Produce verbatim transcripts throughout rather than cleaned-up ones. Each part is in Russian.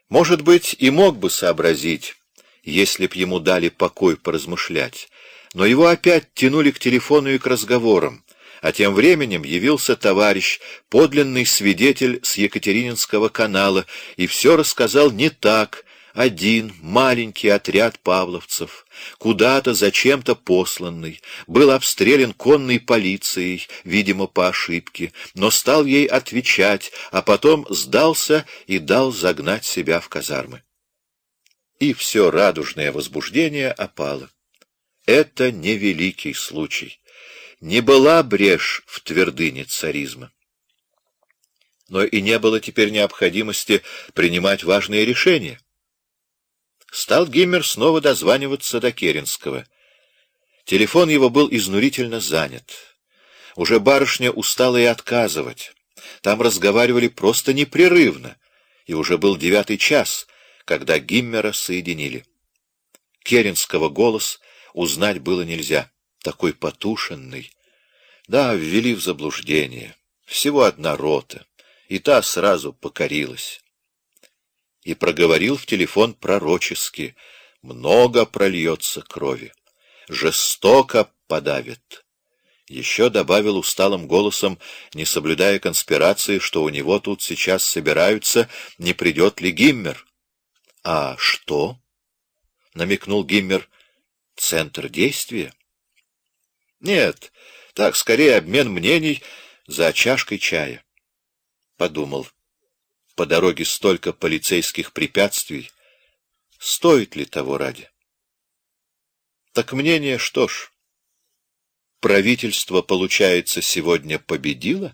Может быть, и мог бы сообразить, если б ему дали покой поразмышлять, но его опять тянули к телефону и к разговорам, а тем временем явился товарищ, подлинный свидетель с Екатерининского канала, и все рассказал не так. Один маленький отряд павловцев, куда-то зачем-то посланный, был обстрелян конной полицией, видимо, по ошибке, но стал ей отвечать, а потом сдался и дал загнать себя в казармы. И все радужное возбуждение опало. Это не великий случай. Не была брешь в твердыне царизма. Но и не было теперь необходимости принимать важные решения. Стал Гиммер снова дозваниваться до Керенского. Телефон его был изнурительно занят. Уже барышня устала и отказывать. Там разговаривали просто непрерывно, и уже был девятый час, когда Гиммера соединили. Керенского голос узнать было нельзя, такой потушенный. Да, ввели в заблуждение. Всего одна рота, и та сразу покорилась. И проговорил в телефон пророчески: много прольется крови, жестоко подавит. Еще добавил усталым голосом, не соблюдая конспирации, что у него тут сейчас собираются, не придет ли Гиммер. — А что? — намекнул Гиммер. — Центр действия? — Нет, так, скорее обмен мнений за чашкой чая. Подумал. По дороге столько полицейских препятствий. Стоит ли того ради? Так мнение, что ж, правительство, получается, сегодня победило?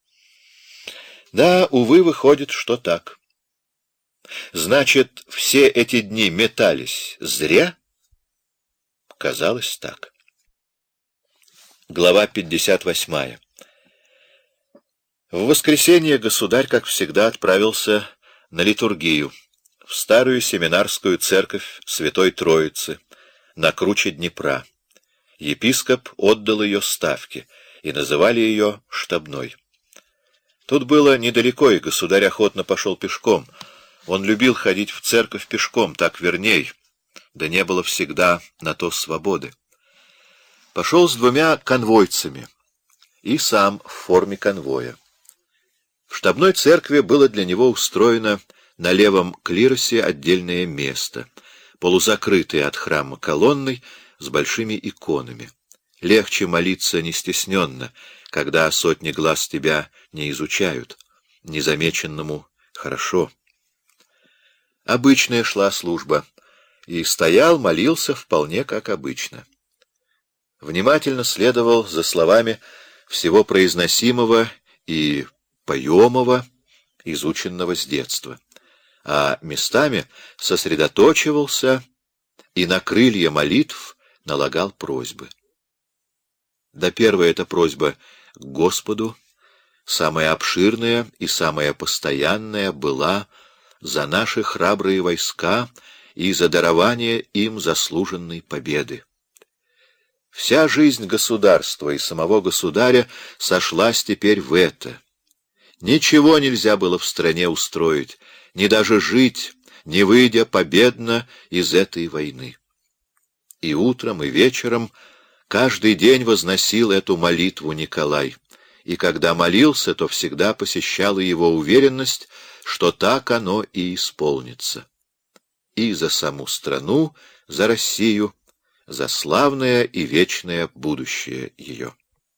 Да, увы, выходит, что так. Значит, все эти дни метались зря? Казалось так. Глава пятьдесят восьмая. В воскресенье государь, как всегда, отправился на литургию в старую семинарскую церковь Святой Троицы на круче Днепра. Епископ отдал ее Ставке, и называли ее штабной. Тут было недалеко, и государь охотно пошел пешком. Он любил ходить в церковь пешком, так верней, да не было всегда на то свободы. Пошел с двумя конвойцами и сам в форме конвоя. В штабной церкви было для него устроено на левом клиросе отдельное место, полузакрытое от храма колонной с большими иконами. Легче молиться не стесненно, когда сотни глаз тебя не изучают. Незамеченному хорошо. Обычная шла служба, и стоял, молился вполне как обычно. Внимательно следовал за словами всего произносимого и поемого, изученного с детства, а местами сосредоточивался и на крылья молитв налагал просьбы. Да первая эта просьба к Господу, самая обширная и самая постоянная, была за наши храбрые войска и за дарование им заслуженной победы. Вся жизнь государства и самого государя сошлась теперь в это. Ничего нельзя было в стране устроить, ни даже жить, не выйдя победно из этой войны. И утром, и вечером каждый день возносил эту молитву Николай, и когда молился, то всегда посещала его уверенность, что так оно и исполнится. И за саму страну, за Россию, за славное и вечное будущее ее.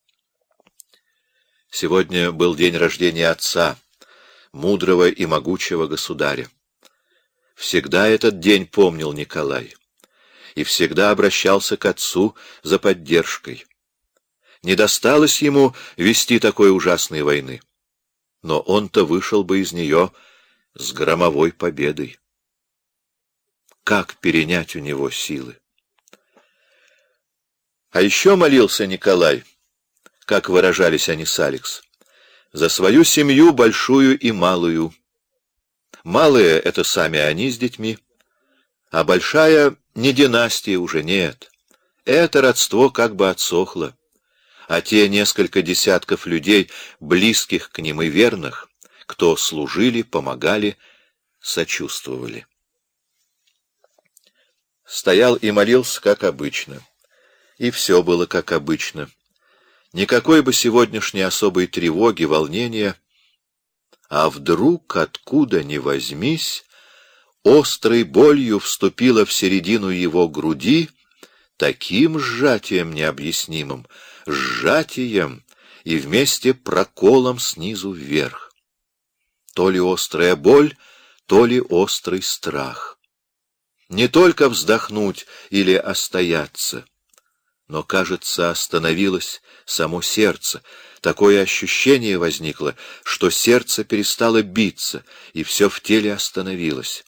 Сегодня был день рождения отца, мудрого и могучего государя. Всегда этот день помнил Николай, и всегда обращался к отцу за поддержкой. Не досталось ему вести такой ужасной войны, но он-то вышел бы из нее с громовой победой. Как перенять у него силы? А еще молился Николай, как выражались они с Алекс, за свою семью большую и малую. Малые — это сами они с детьми, а большая — не династия уже, нет. Это родство как бы отсохло, а те несколько десятков людей, близких к ним и верных, кто служили, помогали, сочувствовали. Стоял и молился, как обычно. И все было как обычно. Никакой бы сегодняшней особой тревоги, волнения. А вдруг, откуда ни возьмись, острой болью вступила в середину его груди, таким сжатием необъяснимым, сжатием и вместе проколом снизу вверх. То ли острая боль, то ли острый страх. Не только вздохнуть или остояться, но, кажется, остановилось само сердце. Такое ощущение возникло, что сердце перестало биться, и все в теле остановилось.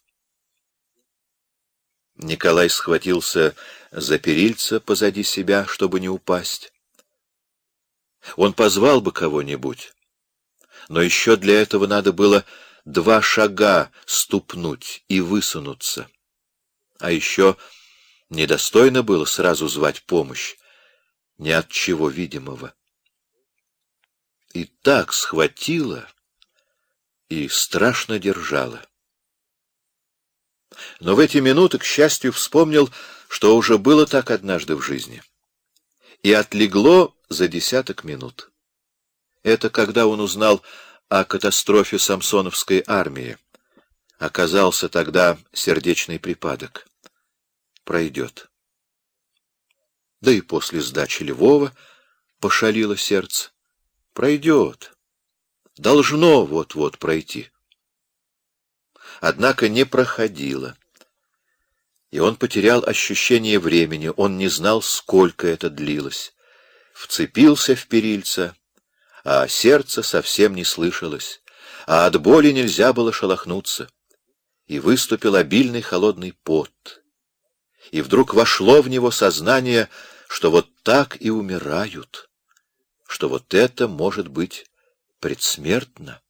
Николай схватился за перильца позади себя, чтобы не упасть. Он позвал бы кого-нибудь, но еще для этого надо было два шага ступнуть и высунуться. А еще недостойно было сразу звать помощь, ни от чего видимого. И так схватила и страшно держала. Но в эти минуты, к счастью, вспомнил, что уже было так однажды в жизни. И отлегло за десяток минут. Это когда он узнал о катастрофе Самсоновской армии. Оказался тогда сердечный припадок. Пройдет. Да и после сдачи Львова пошалило сердце. Пройдет. Должно вот-вот пройти. Однако не проходило. И он потерял ощущение времени, он не знал, сколько это длилось. Вцепился в перильца, а сердце совсем не слышалось, а от боли нельзя было шелохнуться. И выступил обильный холодный пот. И вдруг вошло в него сознание, что вот так и умирают, что вот это может быть предсмертно.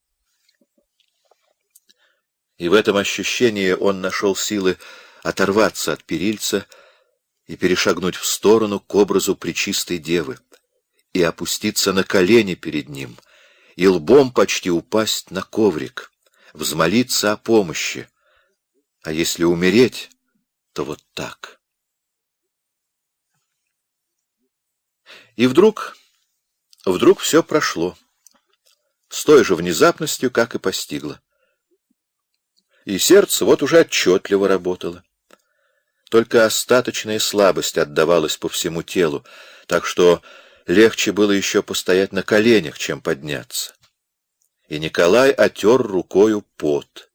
И в этом ощущении он нашел силы оторваться от перильца и перешагнуть в сторону к образу Пречистой Девы, и опуститься на колени перед ним, и лбом почти упасть на коврик, взмолиться о помощи. А если умереть, то вот так. И вдруг, вдруг все прошло, с той же внезапностью, как и постигло. И сердце вот уже отчетливо работало. Только остаточная слабость отдавалась по всему телу, так что легче было еще постоять на коленях, чем подняться. И Николай отер рукою пот.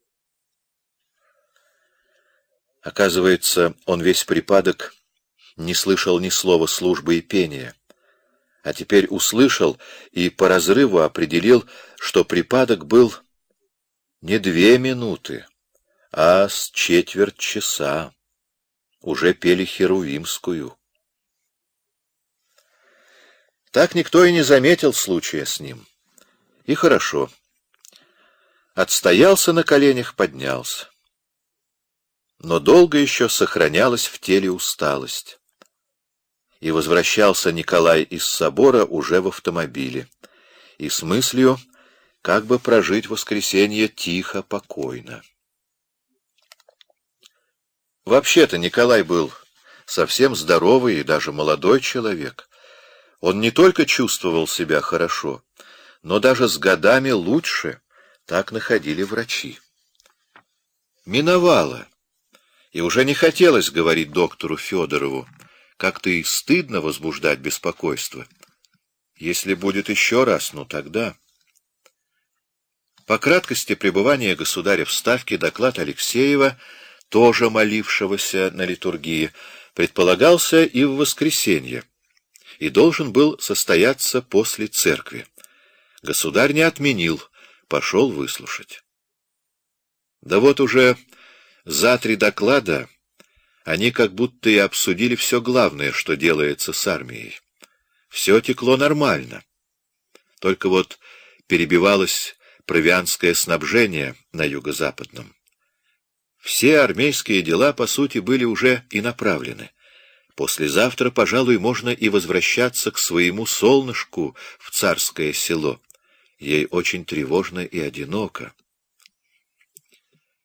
Оказывается, он весь припадок не слышал ни слова службы и пения, а теперь услышал и по разрыву определил, что припадок был не две минуты, а с четверть часа. Уже пели Херувимскую. Так никто и не заметил случая с ним. И хорошо. Отстоялся на коленях, поднялся. Но долго еще сохранялась в теле усталость. И возвращался Николай из собора уже в автомобиле. И с мыслью, как бы прожить воскресенье тихо, покойно. Вообще-то Николай был совсем здоровый и даже молодой человек. Он не только чувствовал себя хорошо, но даже с годами лучше, так находили врачи. Миновало, и уже не хотелось говорить доктору Федорову, как-то и стыдно возбуждать беспокойство. Если будет еще раз, ну тогда... По краткости пребывания государя в Ставке доклад Алексеева, тоже молившегося на литургии, предполагался и в воскресенье, и должен был состояться после церкви. Государь не отменил, пошел выслушать. Да вот уже за три доклада они как будто и обсудили все главное, что делается с армией. Все текло нормально. Только вот перебивалось провианское снабжение на юго-западном. Все армейские дела, по сути, были уже и направлены. Послезавтра, пожалуй, можно и возвращаться к своему солнышку в Царское Село. Ей очень тревожно и одиноко.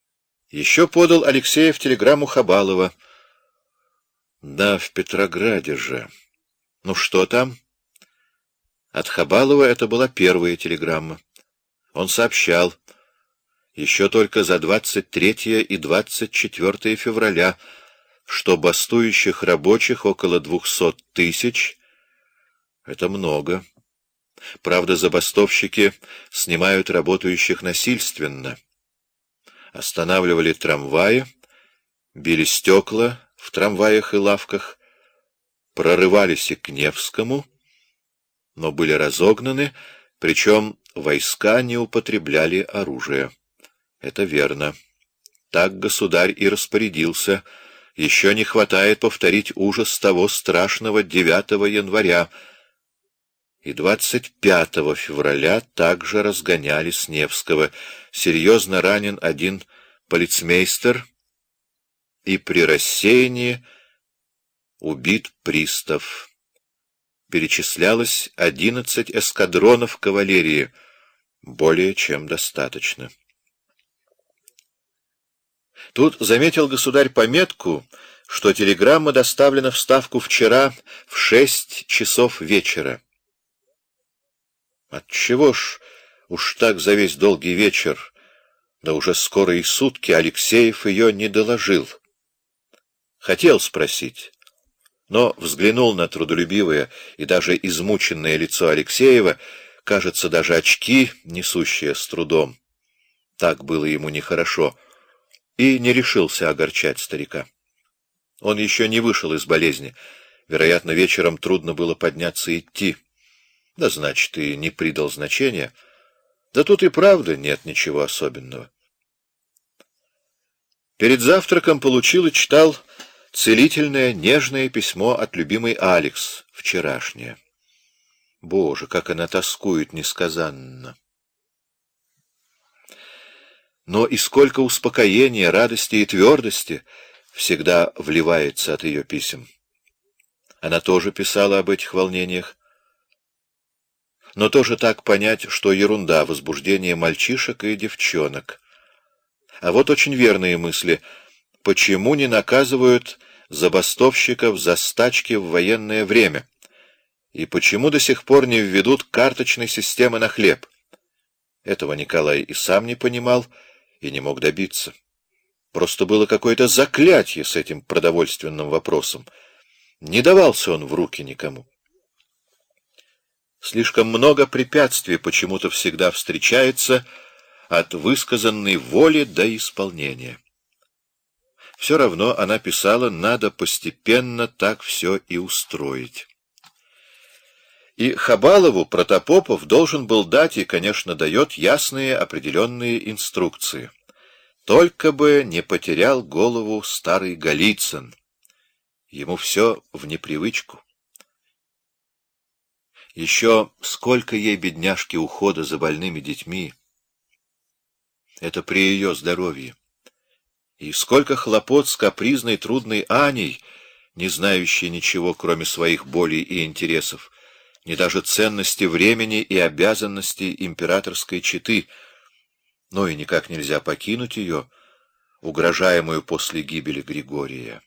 Еще подал Алексеев телеграмму Хабалова. Да, в Петрограде же. Ну что там? От Хабалова это была первая телеграмма. Он сообщал, еще только за двадцать третье и двадцать четвёртое февраля, что бастующих рабочих около двухсот тысяч. Это много. Правда, забастовщики снимают работающих насильственно. Останавливали трамваи, били стекла в трамваях и лавках, прорывались и к Невскому, но были разогнаны, причем войска не употребляли оружие. Это верно. Так государь и распорядился. Еще не хватает повторить ужас того страшного девятого января. И двадцать пятого февраля также разгоняли с Невского. Серьезно ранен один полицмейстер, и при рассеянии убит пристав. Перечислялось одиннадцать эскадронов кавалерии. Более чем достаточно. Тут заметил государь пометку, что телеграмма доставлена в Ставку вчера в шесть часов вечера. Отчего ж уж так за весь долгий вечер, да уже скоро и сутки, Алексеев ее не доложил? Хотел спросить, но взглянул на трудолюбивое и даже измученное лицо Алексеева, кажется, даже очки, несущие с трудом. Так было ему нехорошо, и не решился огорчать старика. Он еще не вышел из болезни, вероятно, вечером трудно было подняться и идти. Да, значит, и не придал значения. Да тут и правда нет ничего особенного. Перед завтраком получил и читал целительное, нежное письмо от любимой Алекс, вчерашнее. Боже, как она тоскует несказанно! Но и сколько успокоения, радости и твердости всегда вливается от ее писем. Она тоже писала об этих волнениях. Но тоже так понять, что ерунда, возбуждение мальчишек и девчонок. А вот очень верные мысли. Почему не наказывают забастовщиков за стачки в военное время? И почему до сих пор не введут карточной системы на хлеб? Этого Николай и сам не понимал, и не мог добиться. Просто было какое-то заклятие с этим продовольственным вопросом. Не давался он в руки никому. Слишком много препятствий почему-то всегда встречается от высказанной воли до исполнения. Все равно она писала, надо постепенно так все и устроить. И Хабалову Протопопов должен был дать, и, конечно, дает ясные определенные инструкции. Только бы не потерял голову старый Голицын. Ему все в непривычку. Еще сколько ей, бедняжки, ухода за больными детьми. Это при ее здоровье. И сколько хлопот с капризной, трудной Аней, не знающей ничего, кроме своих болей и интересов, ни даже ценности времени и обязанностей императорской четы, но и никак нельзя покинуть ее, угрожаемую после гибели Григория.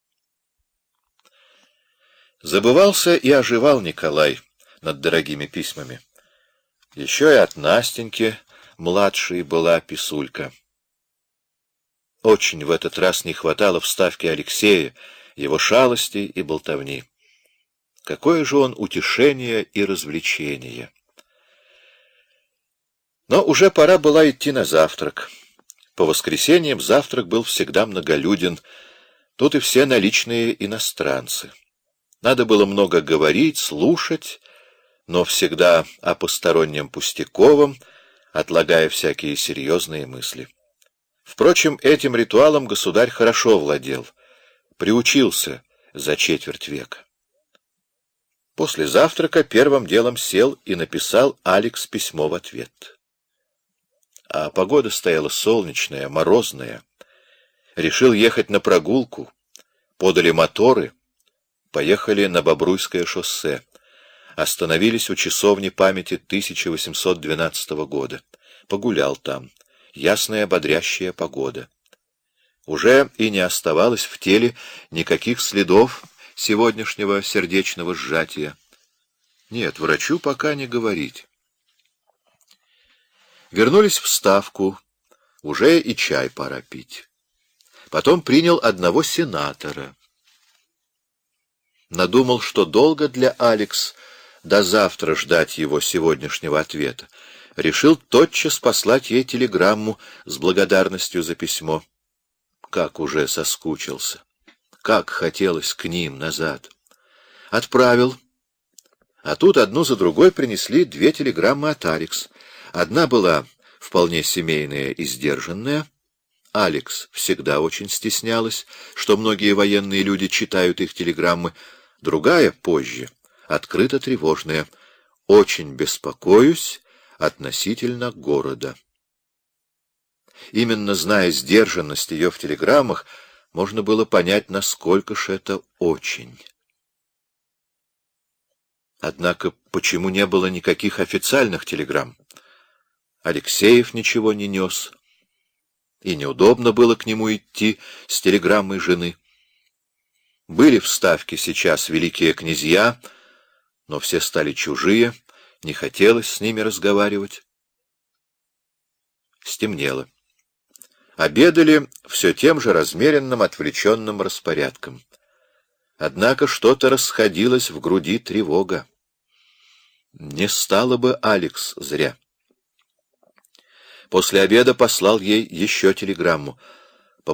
Забывался и оживал Николай над дорогими письмами. Еще и от Настеньки, младшей, была писулька. Очень в этот раз не хватало в Ставке Алексея, его шалостей и болтовни. Какое же он утешение и развлечение! Но уже пора было идти на завтрак. По воскресеньям завтрак был всегда многолюден, тут и все наличные иностранцы. Надо было много говорить, слушать, но всегда о постороннем пустяковом, отлагая всякие серьезные мысли. Впрочем, этим ритуалом государь хорошо владел, приучился за четверть века. После завтрака первым делом сел и написал Алекс письмо в ответ. А погода стояла солнечная, морозная. Решил ехать на прогулку. Подали моторы. Поехали на Бобруйское шоссе. Остановились у часовни памяти тысяча восемьсот двенадцатого года. Погулял там. Ясная, бодрящая погода. Уже и не оставалось в теле никаких следов сегодняшнего сердечного сжатия. Нет, врачу пока не говорить. Вернулись в Ставку, уже и чай пора пить. Потом принял одного сенатора. Надумал, что долго для Алекс до завтра ждать его сегодняшнего ответа. Решил тотчас послать ей телеграмму с благодарностью за письмо. Как уже соскучился, как хотелось к ним назад. Отправил. А тут одну за другой принесли две телеграммы от Алекс. Одна была вполне семейная и сдержанная. Алекс всегда очень стеснялась, что многие военные люди читают их телеграммы. Другая, позже, открыто тревожная. «Очень беспокоюсь относительно города». Именно зная сдержанность ее в телеграммах, можно было понять, насколько ж это очень. Однако почему не было никаких официальных телеграмм? Алексеев ничего не нес, и неудобно было к нему идти с телеграммой жены. Были в Ставке сейчас великие князья, но все стали чужие, не хотелось с ними разговаривать. Стемнело. Обедали все тем же размеренным, отвлеченным распорядком. Однако что-то расходилось в груди тревога. Не стало бы Алекс зря. После обеда послал ей еще телеграмму.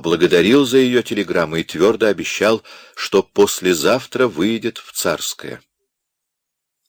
Поблагодарил за ее телеграмму и твердо обещал, что послезавтра выйдет в Царское.